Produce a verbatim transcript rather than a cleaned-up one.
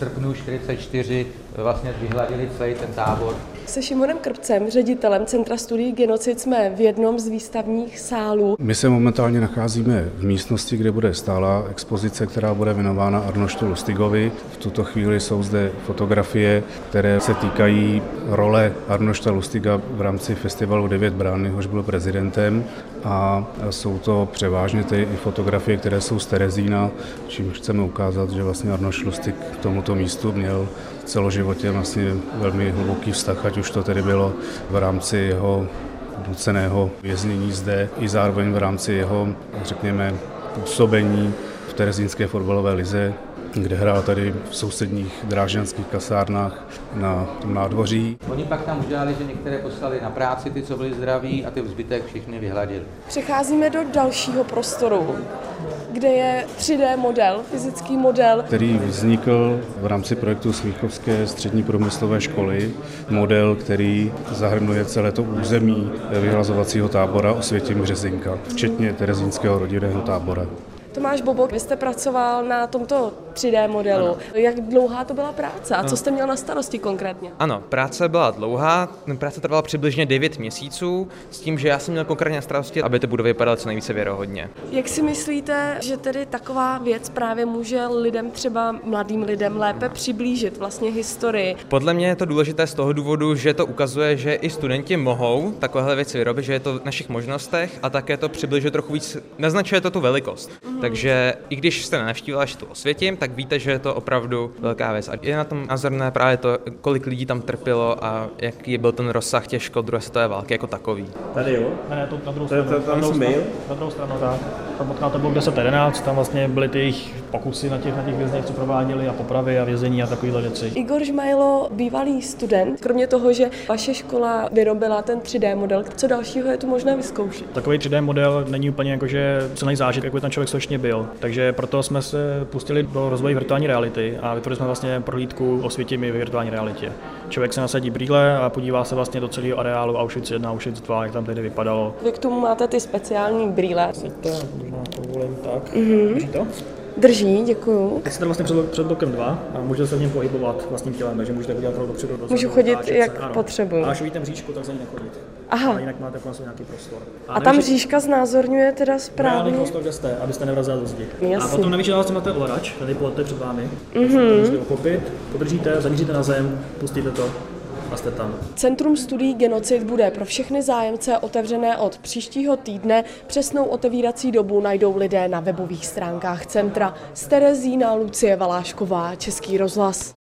srpnu čtyřicet čtyři vlastně vyhladili celý ten tábor. Se Šimonem Krpcem, ředitelem Centra studií genocid, jsme v jednom z výstavních sálů. My se momentálně nacházíme v místnosti, kde bude stálá expozice, která bude věnována Arnoštu Lustigovi. V tuto chvíli jsou zde fotografie, které se týkají role Arnošta Lustiga v rámci festivalu Devět brán, jehož byl prezidentem, a jsou to převážně ty fotografie, které jsou z Terezína, čím chceme ukázat, že vlastně Arnošt Lustig k tomuto místu měl celoživotě vlastně velmi hluboký vztah, ať už to tedy bylo v rámci jeho nuceného věznění zde i zároveň v rámci jeho, řekněme, působení v terezínské fotbalové lize, kde hrál tady v sousedních drážďanských kasárnách na nádvoří. Oni pak tam udělali, že některé poslali na práci, ty, co byli zdraví, a ty zbytek všichni vyhladili. Přecházíme do dalšího prostoru, kde je tři dé model, fyzický model, který vznikl v rámci projektu Smíchovské střední průmyslové školy. Model, který zahrnuje celé to území vyhlazovacího tábora Osvětim Březinka, včetně terezínského rodinného tábora. Tomáš Bobok, vy jste pracoval na tomto tři dé modelu. Ano. Jak dlouhá to byla práce a co jste měl na starosti konkrétně? Ano, práce byla dlouhá, práce trvala přibližně devět měsíců, s tím, že já jsem měl konkrétně na starosti, aby ty budovy vypadaly co nejvíce věrohodně. Jak si myslíte, že tedy taková věc právě může lidem, třeba mladým lidem, lépe přiblížit vlastně historii? Podle mě je to důležité z toho důvodu, že to ukazuje, že i studenti mohou takovéhle věci vyrobit, že je to v našich možnostech a také to přibližuje trochu víc, naznačuje to tu velikost. Mm. Takže i když jste nenavštívila tu Osvětim, tak víte, že je to opravdu velká věc. A je na tom názorné právě to, kolik lidí tam trpělo a jaký byl ten rozsah těch škod druhé světové války jako takový. Tady jo? Ne, ne, to na druhou stranu. Tam jsem byl? Na druhou stranu, tak. Tam potká to bylo deset jedenáct, tam vlastně byly ty jejich pokusy na těch, na těch vězněch, co prováděli, a popravy a vězení a takovýhle věci. Igor Žmajlo, bývalý student, kromě toho, že vaše škola vyrobila ten tři dé model, co dalšího je tu možné vyzkoušet? Takový tři dé model není úplně jakože silný zážitek, jako ten člověk skutečně byl. Takže proto jsme se pustili do rozvoje virtuální reality a vytvořili jsme vlastně prohlídku Osvětimi v virtuální realitě. Člověk se nasadí brýle a podívá se vlastně do celého areálu Auschwitz jedna, Auschwitz dva, jak tam tehdy vypadalo. Vy k tomu máte ty speciální brýle. To možná povolím tak. Mm-hmm. Drží to? Drží, děkuju. Teď jste vlastně před, před blokem dva a můžete se v něm pohybovat vlastním tělem, takže můžete udělat dopředu, dozadu. Můžu chodit, táčet, jak ano. potřebuju. A až vidíte mřížku, tak za ní nechodit. Aha. A jinak máte kolem nějaký prostor. A, a ta mřížka znázorňuje teda správně? Reálný prostor, kde jste, abyste nevrazili do zdi. Jasný. A potom navíc dáváte máte ovladač, tady polete před vámi. Mm-hmm. Můžete uchopit, podržíte, zamíříte na zem, pustíte to a jste tam. Centrum studií genocid bude pro všechny zájemce otevřené od příštího týdne. Přesnou otevírací dobu najdou lidé na webových stránkách centra. Z Terezína Lucie Valášková, Český rozhlas.